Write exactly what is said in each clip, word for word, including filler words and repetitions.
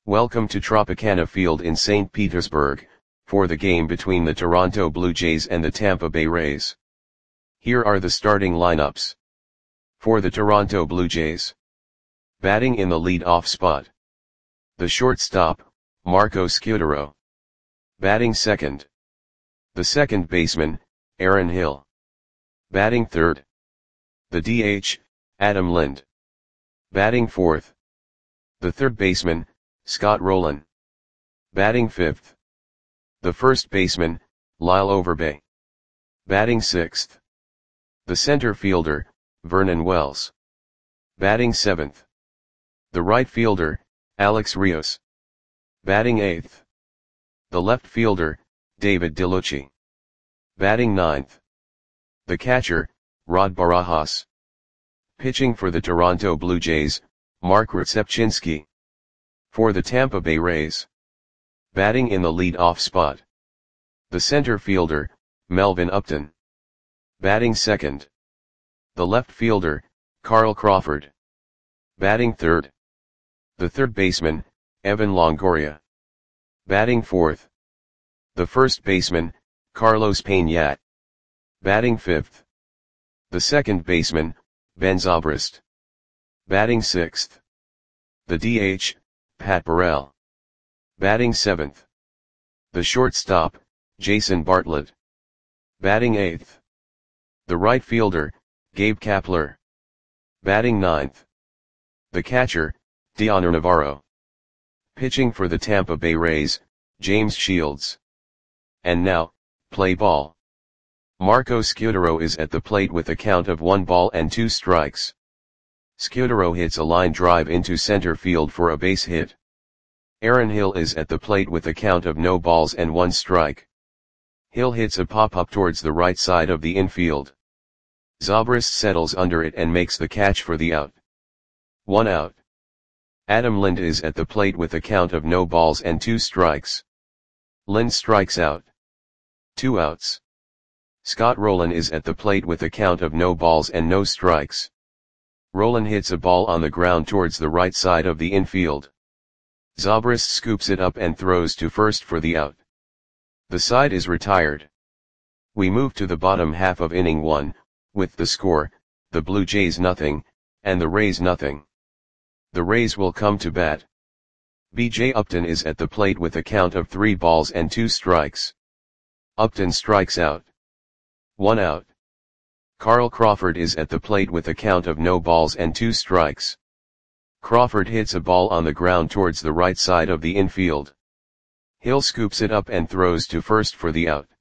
Welcome to Tropicana Field in Saint Petersburg, for the game between the Toronto Blue Jays and the Tampa Bay Rays. Here are the starting lineups. For the Toronto Blue Jays. Batting in the lead-off spot. The shortstop, Marco Scutaro. Batting second. The second baseman, Aaron Hill. Batting third. The D H, Adam Lind. Batting fourth. The third baseman, Scott Rolen. Batting fifth. The first baseman, Lyle Overbay. Batting sixth. The center fielder, Vernon Wells. Batting seventh. The right fielder, Alex Rios. Batting eighth. The left fielder, David DeLucci. Batting ninth. The catcher, Rod Barajas. Pitching for the Toronto Blue Jays, Mark Rzepczynski. For the Tampa Bay Rays. Batting in the lead-off spot. The center fielder, Melvin Upton. Batting second. The left fielder, Carl Crawford. Batting third. The third baseman, Evan Longoria. Batting fourth. The first baseman, Carlos Peña. Batting fifth. The second baseman, Ben Zobrist. Batting sixth. The D H, Pat Burrell. Batting seventh. The shortstop, Jason Bartlett. Batting eighth. The right fielder, Gabe Kapler. Batting ninth. The catcher, Dioner Navarro. Pitching for the Tampa Bay Rays, James Shields. And now, play ball. Marco Scutaro is at the plate with a count of one ball and two strikes. Scutaro hits a line drive into center field for a base hit. Aaron Hill is at the plate with a count of no balls and one strike. Hill hits a pop-up towards the right side of the infield. Zobrist settles under it and makes the catch for the out. One out. Adam Lind is at the plate with a count of no balls and two strikes. Lind strikes out. Two outs. Scott Rolen is at the plate with a count of no balls and no strikes. Rolen hits a ball on the ground towards the right side of the infield. Zobrist scoops it up and throws to first for the out. The side is retired. We move to the bottom half of inning one, with the score, the Blue Jays nothing, and the Rays nothing. The Rays will come to bat. B J Upton is at the plate with a count of three balls and two strikes. Upton strikes out. One out. Carl Crawford is at the plate with a count of no balls and two strikes. Crawford hits a ball on the ground towards the right side of the infield. Hill scoops it up and throws to first for the out.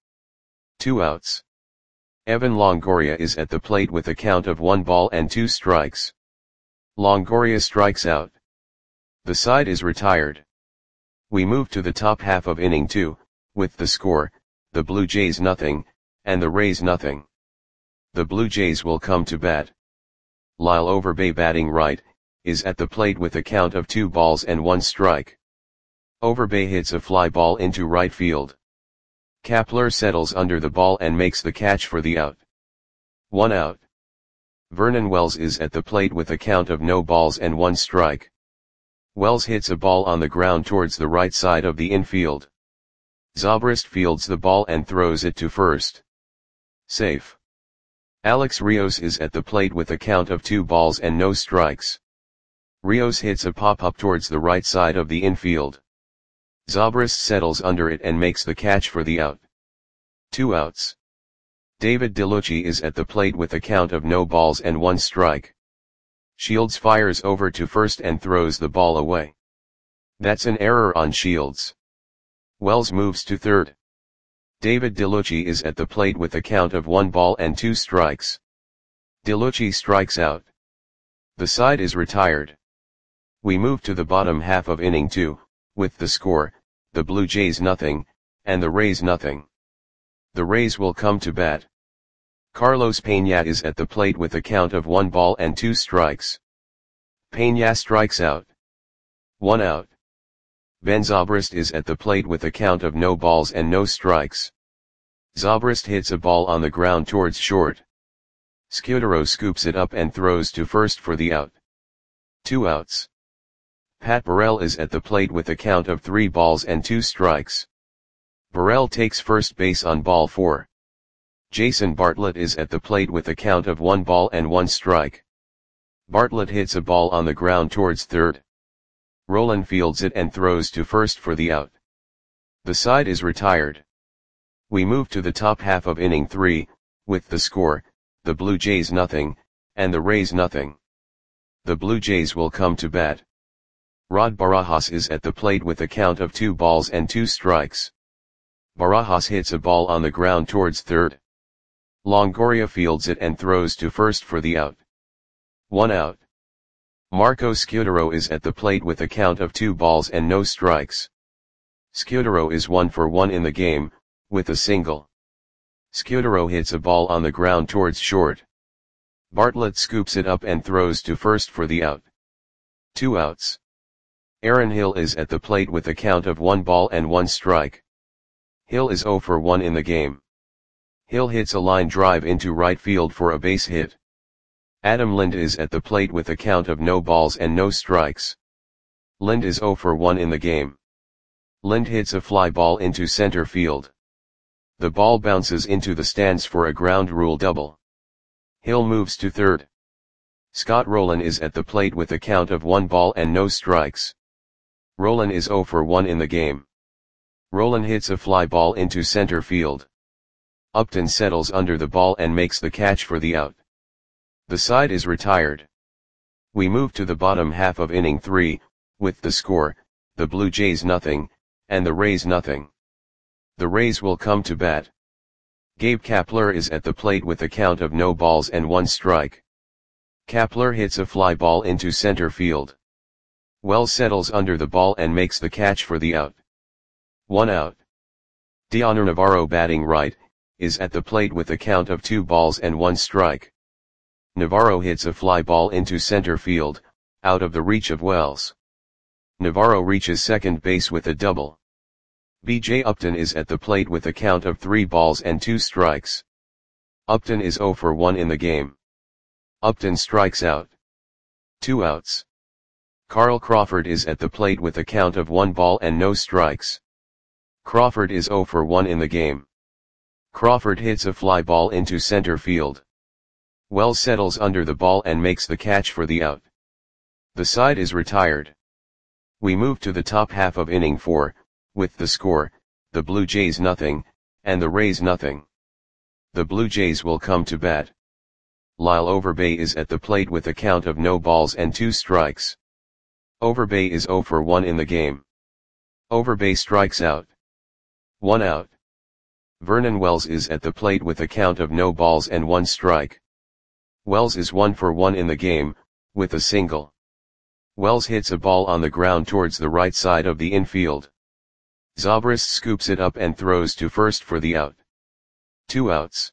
Two outs. Evan Longoria is at the plate with a count of one ball and two strikes. Longoria strikes out. The side is retired. We move to the top half of inning two, with the score, the Blue Jays nothing, and the Rays nothing. The Blue Jays will come to bat. Lyle Overbay batting right, is at the plate with a count of two balls and one strike. Overbay hits a fly ball into right field. Kapler settles under the ball and makes the catch for the out. One out. Vernon Wells is at the plate with a count of no balls and one strike. Wells hits a ball on the ground towards the right side of the infield. Zobrist fields the ball and throws it to first. Safe. Alex Rios is at the plate with a count of two balls and no strikes. Rios hits a pop-up towards the right side of the infield. Zobrist settles under it and makes the catch for the out. Two outs. David DeLucci is at the plate with a count of no balls and one strike. Shields fires over to first and throws the ball away. That's an error on Shields. Wells moves to third. David DeLucci is at the plate with a count of one ball and two strikes. DeLucci strikes out. The side is retired. We move to the bottom half of inning two, with the score, the Blue Jays nothing, and the Rays nothing. The Rays will come to bat. Carlos Peña is at the plate with a count of one ball and two strikes. Peña strikes out. One out. Ben Zobrist is at the plate with a count of no balls and no strikes. Zobrist hits a ball on the ground towards short. Scutaro scoops it up and throws to first for the out. Two outs. Pat Burrell is at the plate with a count of three balls and two strikes. Burrell takes first base on ball four. Jason Bartlett is at the plate with a count of one ball and one strike. Bartlett hits a ball on the ground towards third. Rolen fields it and throws to first for the out. The side is retired. We move to the top half of inning three, with the score, the Blue Jays nothing, and the Rays nothing. The Blue Jays will come to bat. Rod Barajas is at the plate with a count of two balls and two strikes. Barajas hits a ball on the ground towards third. Longoria fields it and throws to first for the out. One out. Marco Scudero is at the plate with a count of two balls and no strikes. Scudero is one for one in the game, with a single. Scudero hits a ball on the ground towards short. Bartlett scoops it up and throws to first for the out. Two outs. Aaron Hill is at the plate with a count of one ball and one strike. Hill is zero for one in the game. Hill hits a line drive into right field for a base hit. Adam Lind is at the plate with a count of no balls and no strikes. Lind is zero for one in the game. Lind hits a fly ball into center field. The ball bounces into the stands for a ground rule double. Hill moves to third. Scott Rolen is at the plate with a count of one ball and no strikes. Rolen is zero for one in the game. Rolen hits a fly ball into center field. Upton settles under the ball and makes the catch for the out. The side is retired. We move to the bottom half of inning three, with the score, the Blue Jays nothing, and the Rays nothing. The Rays will come to bat. Gabe Kapler is at the plate with a count of no balls and one strike. Kapler hits a fly ball into center field. Wells settles under the ball and makes the catch for the out. One out. Dioner Navarro, batting right, is at the plate with a count of two balls and one strike. Navarro hits a fly ball into center field, out of the reach of Wells. Navarro reaches second base with a double. B J Upton is at the plate with a count of three balls and two strikes. Upton is zero for one in the game. Upton strikes out. Two outs. Carl Crawford is at the plate with a count of one ball and no strikes. Crawford is zero for one in the game. Crawford hits a fly ball into center field. Wells settles under the ball and makes the catch for the out. The side is retired. We move to the top half of inning four, with the score, the Blue Jays nothing, and the Rays nothing. The Blue Jays will come to bat. Lyle Overbay is at the plate with a count of no balls and two strikes. Overbay is zero for one in the game. Overbay strikes out. One out. Vernon Wells is at the plate with a count of no balls and one strike. Wells is one for one in the game, with a single. Wells hits a ball on the ground towards the right side of the infield. Zobrist scoops it up and throws to first for the out. Two outs.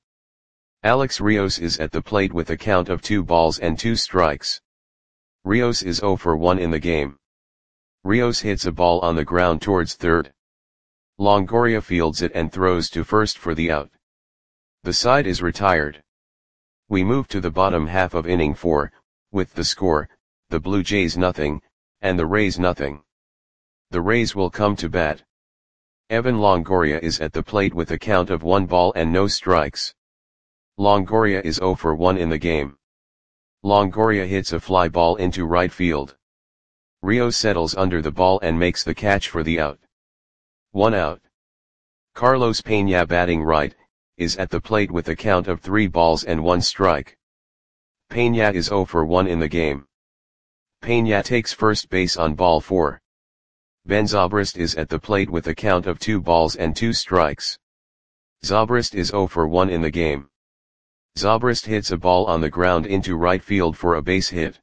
Alex Rios is at the plate with a count of two balls and two strikes. Rios is zero for one in the game. Rios hits a ball on the ground towards third. Longoria fields it and throws to first for the out. The side is retired. We move to the bottom half of inning four, with the score, the Blue Jays nothing, and the Rays nothing. The Rays will come to bat. Evan Longoria is at the plate with a count of one ball and no strikes. Longoria is zero for one in the game. Longoria hits a fly ball into right field. Rios settles under the ball and makes the catch for the out. One out. Carlos Peña, batting right, is at the plate with a count of three balls and one strike. Peña is zero for one in the game. Peña takes first base on ball four. Ben Zobrist is at the plate with a count of two balls and two strikes. Zobrist is zero for one in the game. Zobrist hits a ball on the ground into right field for a base hit.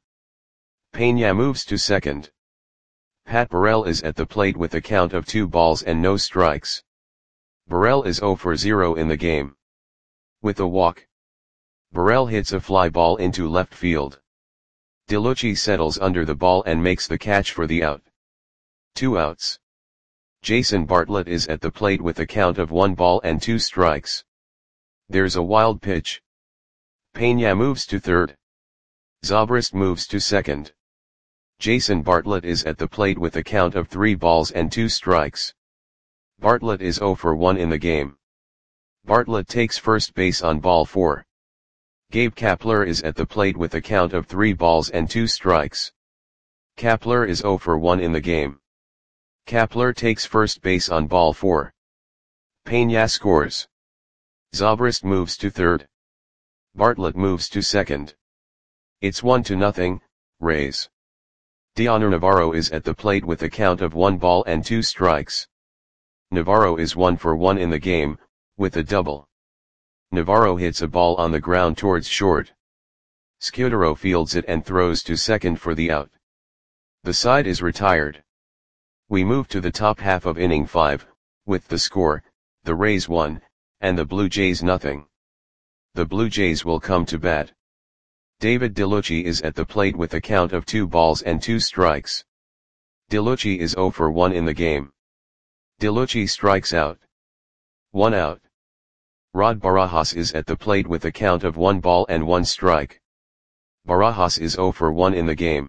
Peña moves to second. Pat Burrell is at the plate with a count of two balls and no strikes. Burrell is zero for zero in the game. With a walk. Burrell hits a fly ball into left field. DeLucci settles under the ball and makes the catch for the out. Two outs. Jason Bartlett is at the plate with a count of one ball and two strikes. There's a wild pitch. Peña moves to third. Zobrist moves to second. Jason Bartlett is at the plate with a count of three balls and two strikes. Bartlett is zero for one in the game. Bartlett takes first base on ball four. Gabe Kapler is at the plate with a count of three balls and two strikes. Kapler is zero for one in the game. Kapler takes first base on ball four. Peña scores. Zobrist moves to third. Bartlett moves to second. It's one to nothing, Rays. Dioner Navarro is at the plate with a count of one ball and two strikes. Navarro is one for one in the game, with a double. Navarro hits a ball on the ground towards short. Scudero fields it and throws to second for the out. The side is retired. We move to the top half of inning five, with the score, the Rays one, and the Blue Jays nothing. The Blue Jays will come to bat. David DeLucci is at the plate with a count of two balls and two strikes. DeLucci is zero for one in the game. DeLucci strikes out. One out. Rod Barajas is at the plate with a count of one ball and one strike. Barajas is zero for one in the game.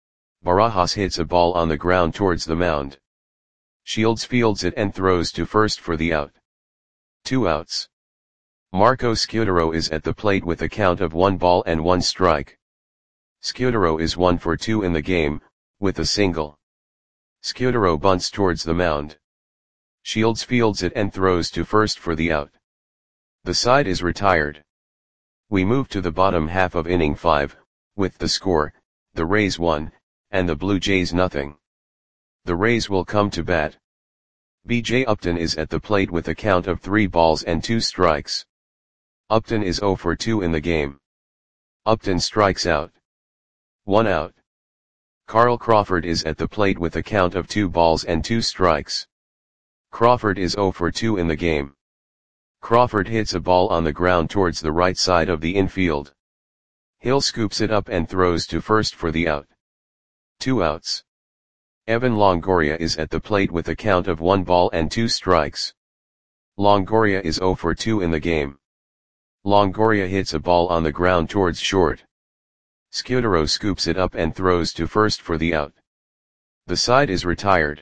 Barajas hits a ball on the ground towards the mound. Shields fields it and throws to first for the out. Two outs. Marco Scudero is at the plate with a count of one ball and one strike. Scudero is one for two in the game, with a single. Scudero bunts towards the mound. Shields fields it and throws to first for the out. The side is retired. We move to the bottom half of inning five, with the score, the Rays one, and the Blue Jays nothing. The Rays will come to bat. B J Upton is at the plate with a count of three balls and two strikes. Upton is zero for two in the game. Upton strikes out. One out. Carl Crawford is at the plate with a count of two balls and two strikes. Crawford is zero for two in the game. Crawford hits a ball on the ground towards the right side of the infield. Hill scoops it up and throws to first for the out. Two outs. Evan Longoria is at the plate with a count of one ball and two strikes. Longoria is zero for two in the game. Longoria hits a ball on the ground towards short. Scudero scoops it up and throws to first for the out. The side is retired.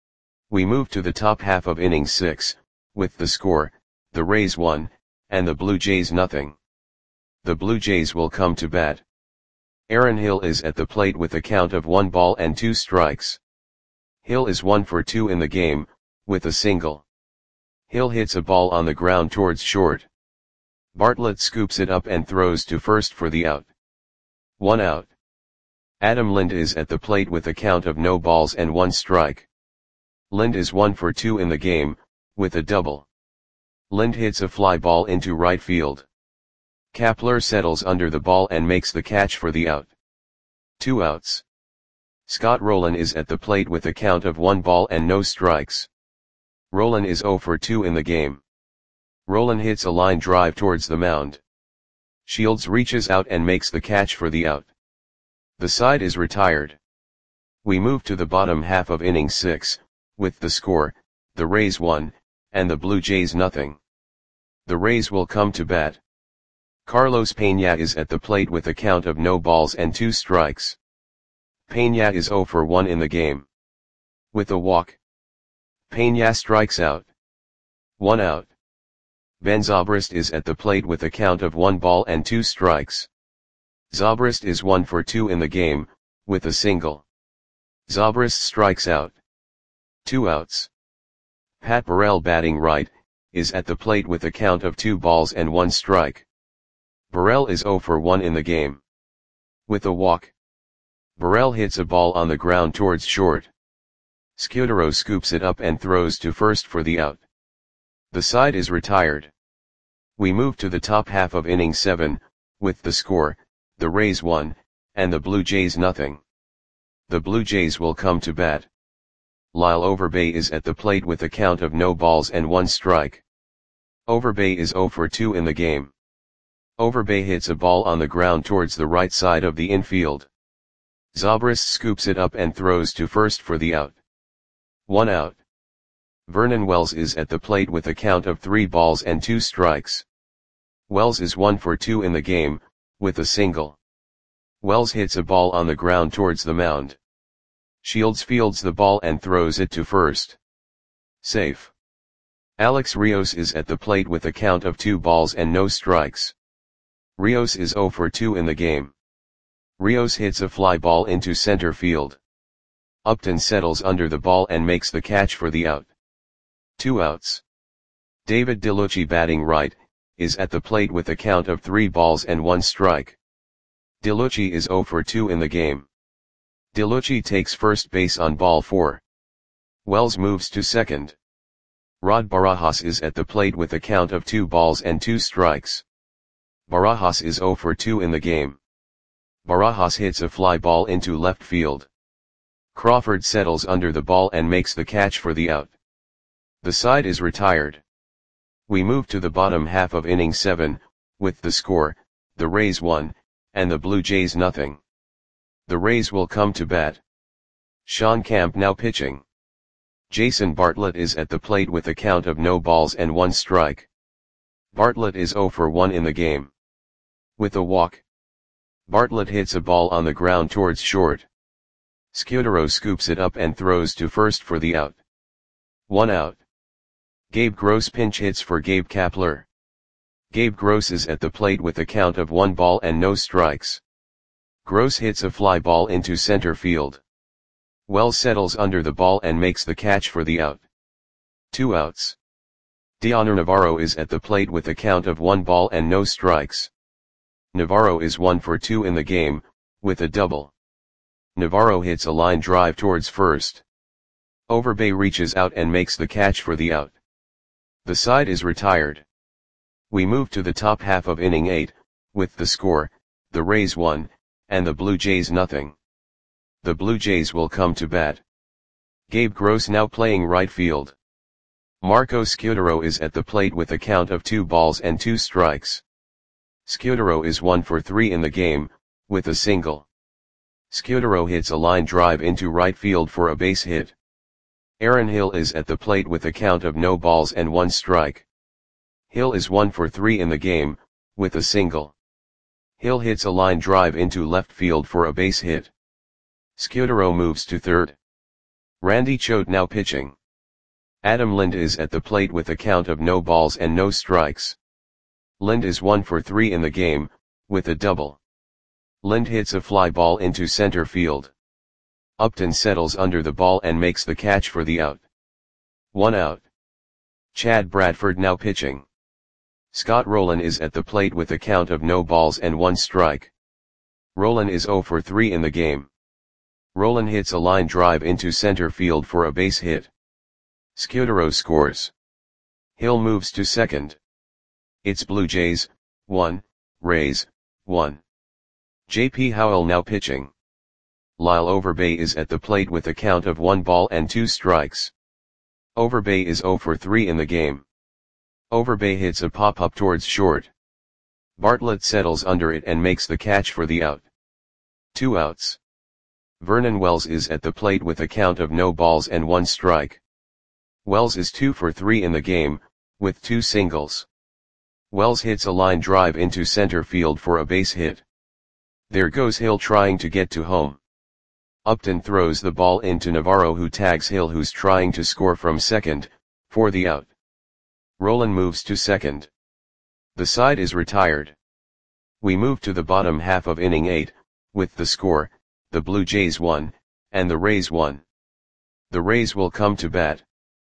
We move to the top half of inning six, with the score, the Rays one, and the Blue Jays nothing. The Blue Jays will come to bat. Aaron Hill is at the plate with a count of one ball and two strikes. Hill is one for two in the game, with a single. Hill hits a ball on the ground towards short. Bartlett scoops it up and throws to first for the out. One out. Adam Lind is at the plate with a count of no balls and one strike. Lind is one for two in the game, with a double. Lind hits a fly ball into right field. Kapler settles under the ball and makes the catch for the out. Two outs. Scott Rowland is at the plate with a count of one ball and no strikes. Rowland is zero for two in the game. Rowland hits a line drive towards the mound. Shields reaches out and makes the catch for the out. The side is retired. We move to the bottom half of inning six, with the score, the Rays one, and the Blue Jays nothing. The Rays will come to bat. Carlos Peña is at the plate with a count of no balls and two strikes. Peña is zero for one in the game. With a walk. Peña strikes out. One out. Ben Zobrist is at the plate with a count of one ball and two strikes. Zobrist is one for two in the game, with a single. Zobrist strikes out. Two outs. Pat Burrell, batting right, is at the plate with a count of two balls and one strike. Burrell is zero for one in the game. With a walk. Burrell hits a ball on the ground towards short. Scudero scoops it up and throws to first for the out. The side is retired. We move to the top half of inning seven, with the score, the Rays one, and the Blue Jays nothing. The Blue Jays will come to bat. Lyle Overbay is at the plate with a count of no balls and one strike. Overbay is zero for two in the game. Overbay hits a ball on the ground towards the right side of the infield. Zobrist scoops it up and throws to first for the out. One out. Vernon Wells is at the plate with a count of three balls and two strikes. Wells is one for two in the game, with a single. Wells hits a ball on the ground towards the mound. Shields fields the ball and throws it to first. Safe. Alex Rios is at the plate with a count of two balls and no strikes. Rios is zero for two in the game. Rios hits a fly ball into center field. Upton settles under the ball and makes the catch for the out. Two outs. David DeLucci, batting right, is at the plate with a count of three balls and one strike. DeLucci is zero for two in the game. DeLucci takes first base on ball four. Wells moves to second. Rod Barajas is at the plate with a count of two balls and two strikes. Barajas is zero for two in the game. Barajas hits a fly ball into left field. Crawford settles under the ball and makes the catch for the out. The side is retired. We move to the bottom half of inning seven, with the score, the Rays one, and the Blue Jays nothing. The Rays will come to bat. Sean Camp now pitching. Jason Bartlett is at the plate with a count of no balls and one strike. Bartlett is zero for one in the game. With a walk. Bartlett hits a ball on the ground towards short. Scudero scoops it up and throws to first for the out. One out. Gabe Gross pinch hits for Gabe Kapler. Gabe Gross is at the plate with a count of one ball and no strikes. Gross hits a fly ball into center field. Wells settles under the ball and makes the catch for the out. Two outs. Dioner Navarro is at the plate with a count of one ball and no strikes. Navarro is one for two in the game, with a double. Navarro hits a line drive towards first. Overbay reaches out and makes the catch for the out. The side is retired. We move to the top half of inning eight, with the score, the Rays one, and the Blue Jays nothing. The Blue Jays will come to bat. Gabe Gross now playing right field. Marco Scudero is at the plate with a count of two balls and two strikes. Scudero is one for three in the game, with a single. Scudero hits a line drive into right field for a base hit. Aaron Hill is at the plate with a count of no balls and one strike. Hill is one for three in the game, with a single. Hill hits a line drive into left field for a base hit. Scudero moves to third. Randy Choate now pitching. Adam Lind is at the plate with a count of no balls and no strikes. Lind is one for three in the game, with a double. Lind hits a fly ball into center field. Upton settles under the ball and makes the catch for the out. One out. Chad Bradford now pitching. Scott Rowland is at the plate with a count of no balls and one strike. Rowland is zero for three in the game. Rowland hits a line drive into center field for a base hit. Scudero scores. Hill moves to second. It's Blue Jays, one, Rays, one. J P Howell now pitching. Lyle Overbay is at the plate with a count of one ball and two strikes. Overbay is zero for three in the game. Overbay hits a pop-up towards short. Bartlett settles under it and makes the catch for the out. Two outs. Vernon Wells is at the plate with a count of no balls and one strike. Wells is two for three in the game, with two singles. Wells hits a line drive into center field for a base hit. There goes Hill trying to get to home. Upton throws the ball into Navarro, who tags Hill, who's trying to score from second, for the out. Rowland moves to second. The side is retired. We move to the bottom half of inning eight, with the score, the Blue Jays one, and the Rays one. The Rays will come to bat.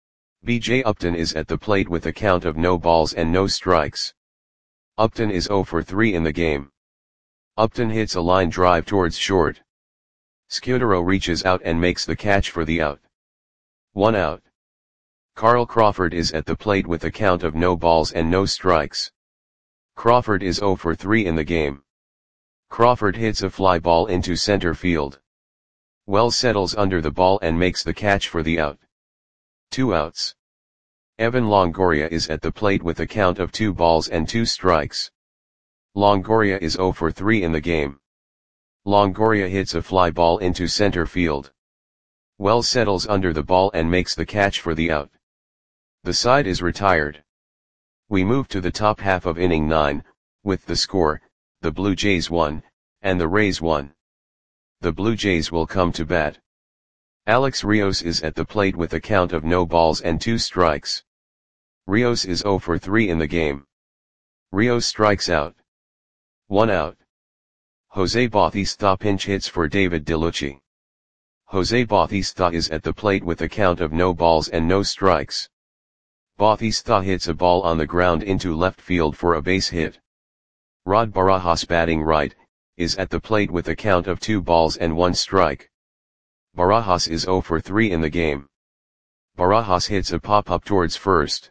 B J Upton is at the plate with a count of no balls and no strikes. Upton is zero for three in the game. Upton hits a line drive towards short. Scudero reaches out and makes the catch for the out. One out. Carl Crawford is at the plate with a count of no balls and no strikes. Crawford is zero for three in the game. Crawford hits a fly ball into center field. Wells settles under the ball and makes the catch for the out. Two outs. Evan Longoria is at the plate with a count of two balls and two strikes. Longoria is zero for three in the game. Longoria hits a fly ball into center field. Wells settles under the ball and makes the catch for the out. The side is retired. We move to the top half of inning nine, with the score, the Blue Jays one, and the Rays one. The Blue Jays will come to bat. Alex Rios is at the plate with a count of no balls and two strikes. Rios is zero for three in the game. Rios strikes out. One out. Jose Bautista pinch hits for David DeLucci. Jose Bautista is at the plate with a count of no balls and no strikes. Bautista hits a ball on the ground into left field for a base hit. Rod Barajas, batting right, is at the plate with a count of two balls and one strike. Barajas is zero for three in the game. Barajas hits a pop-up towards first.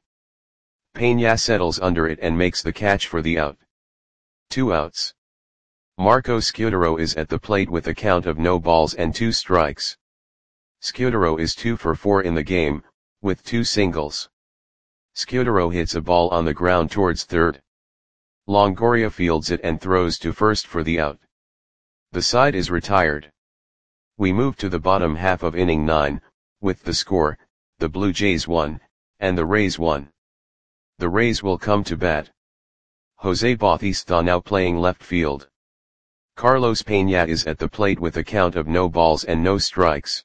Peña settles under it and makes the catch for the out. Two outs. Marco Scutaro is at the plate with a count of no balls and two strikes. Scutaro is two for four in the game, with two singles. Scutaro hits a ball on the ground towards third. Longoria fields it and throws to first for the out. The side is retired. We move to the bottom half of inning nine, with the score, the Blue Jays one, and the Rays one. The Rays will come to bat. Jose Bautista now playing left field. Carlos Peña is at the plate with a count of no balls and no strikes.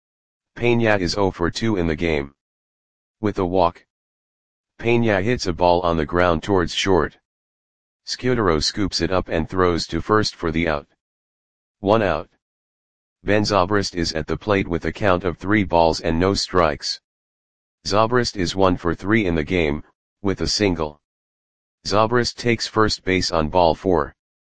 Peña is zero for two in the game. With a walk, Peña hits a ball on the ground towards short. Scutaro scoops it up and throws to first for the out. One out. Ben Zobrist is at the plate with a count of three balls and no strikes. Zobrist is one for three in the game, with a single. Zobrist takes first base on ball four.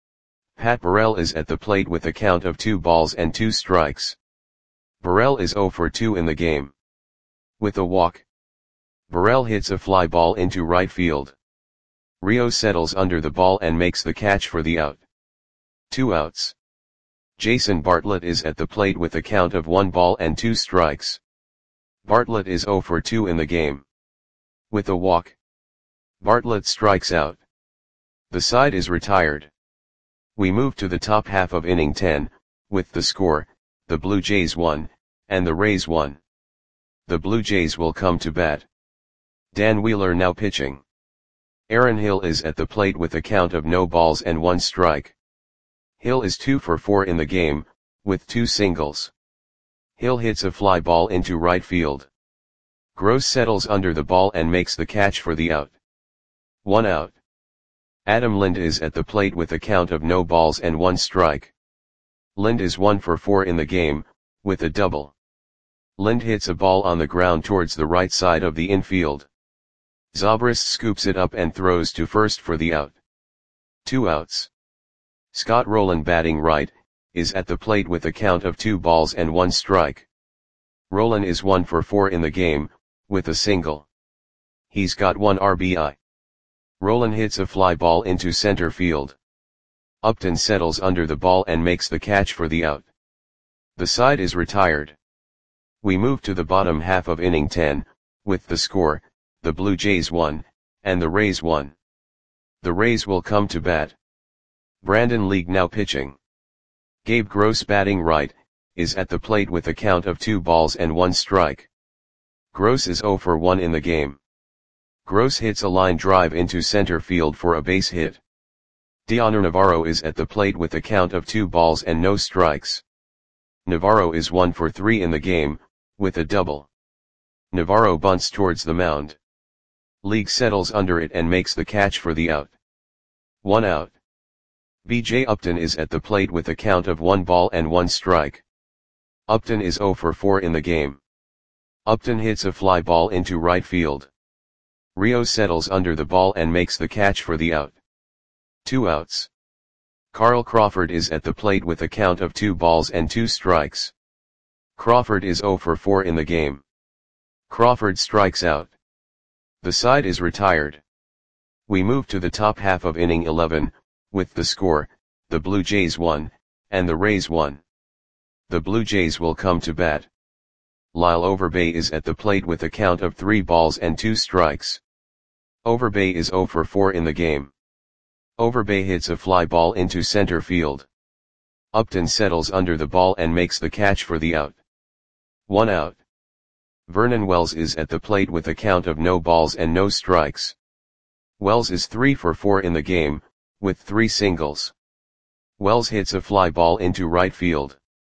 Pat Burrell is at the plate with a count of two balls and two strikes. Burrell is zero for two in the game. With a walk, Burrell hits a fly ball into right field. Rios settles under the ball and makes the catch for the out. Two outs. Jason Bartlett is at the plate with a count of one ball and two strikes. Bartlett is zero for two in the game. With a walk, Bartlett strikes out. The side is retired. We move to the top half of inning ten, with the score, the Blue Jays one, and the Rays one. The Blue Jays will come to bat. Dan Wheeler now pitching. Aaron Hill is at the plate with a count of no balls and one strike. Hill is two for four in the game, with two singles. Hill hits a fly ball into right field. Gross settles under the ball and makes the catch for the out. One out. Adam Lind is at the plate with a count of no balls and one strike. Lind is one for four in the game, with a double. Lind hits a ball on the ground towards the right side of the infield. Zobrist scoops it up and throws to first for the out. Two outs. Scott Rowland, batting right, is at the plate with a count of two balls and one strike. Rowland is one for four in the game, with a single. He's got one R B I. Rowland hits a fly ball into center field. Upton settles under the ball and makes the catch for the out. The side is retired. We move to the bottom half of inning ten, with the score, the Blue Jays one, and the Rays one. The Rays will come to bat. Brandon League now pitching. Gabe Gross, batting right, is at the plate with a count of two balls and one strike. Gross is zero for one in the game. Gross hits a line drive into center field for a base hit. Dioner Navarro is at the plate with a count of two balls and no strikes. Navarro is one for three in the game, with a double. Navarro bunts towards the mound. League settles under it and makes the catch for the out. One out. B J Upton is at the plate with a count of one ball and one strike. Upton is zero for four in the game. Upton hits a fly ball into right field. Rios settles under the ball and makes the catch for the out. Two outs. Carl Crawford is at the plate with a count of two balls and two strikes. Crawford is zero for four in the game. Crawford strikes out. The side is retired. We move to the top half of inning eleven, with the score, the Blue Jays one, and the Rays one. The Blue Jays will come to bat. Lyle Overbay is at the plate with a count of three balls and two strikes. Overbay is zero for four in the game. Overbay hits a fly ball into center field. Upton settles under the ball and makes the catch for the out. One out. Vernon Wells is at the plate with a count of no balls and no strikes. Wells is three for four in the game, with three singles. Wells hits a fly ball into right field.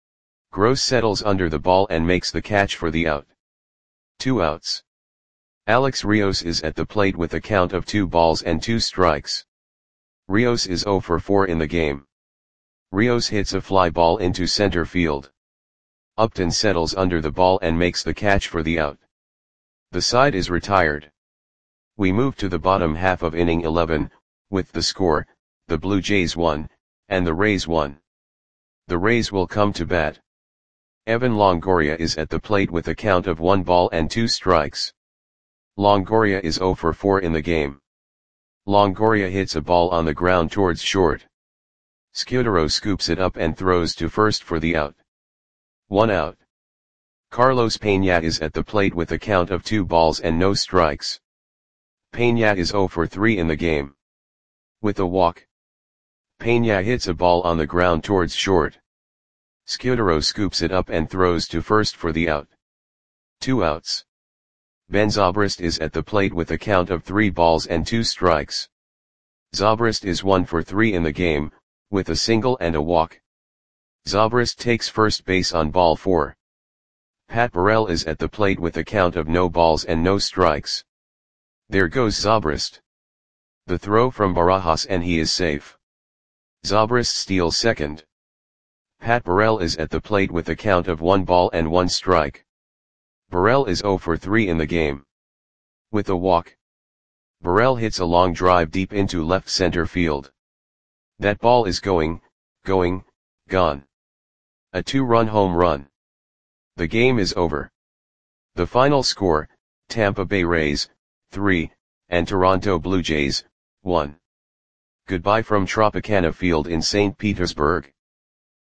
Gross settles under the ball and makes the catch for the out. Two outs. Alex Rios is at the plate with a count of two balls and two strikes. Rios is zero for four in the game. Rios hits a fly ball into center field. Upton settles under the ball and makes the catch for the out. The side is retired. We move to the bottom half of inning eleven, with the score, the Blue Jays won, and the Rays won. The Rays will come to bat. Evan Longoria is at the plate with a count of one ball and two strikes. Longoria is zero for four in the game. Longoria hits a ball on the ground towards short. Scudero scoops it up and throws to first for the out. One out. Carlos Peña is at the plate with a count of two balls and no strikes. Peña is zero for three in the game. With a walk, Peña hits a ball on the ground towards short. Scudero scoops it up and throws to first for the out. Two outs. Ben Zobrist is at the plate with a count of three balls and two strikes. Zobrist is one for three in the game, with a single and a walk. Zobrist takes first base on ball four. Pat Burrell is at the plate with a count of no balls and no strikes. There goes Zobrist. The throw from Barajas and he is safe. Zobrist steals second. Pat Burrell is at the plate with a count of one ball and one strike. Burrell is zero for three in the game. With a walk, Burrell hits a long drive deep into left center field. That ball is going, going, gone. A two-run home run. The game is over. The final score, Tampa Bay Rays, three, and Toronto Blue Jays, one. Goodbye from Tropicana Field in Saint Petersburg.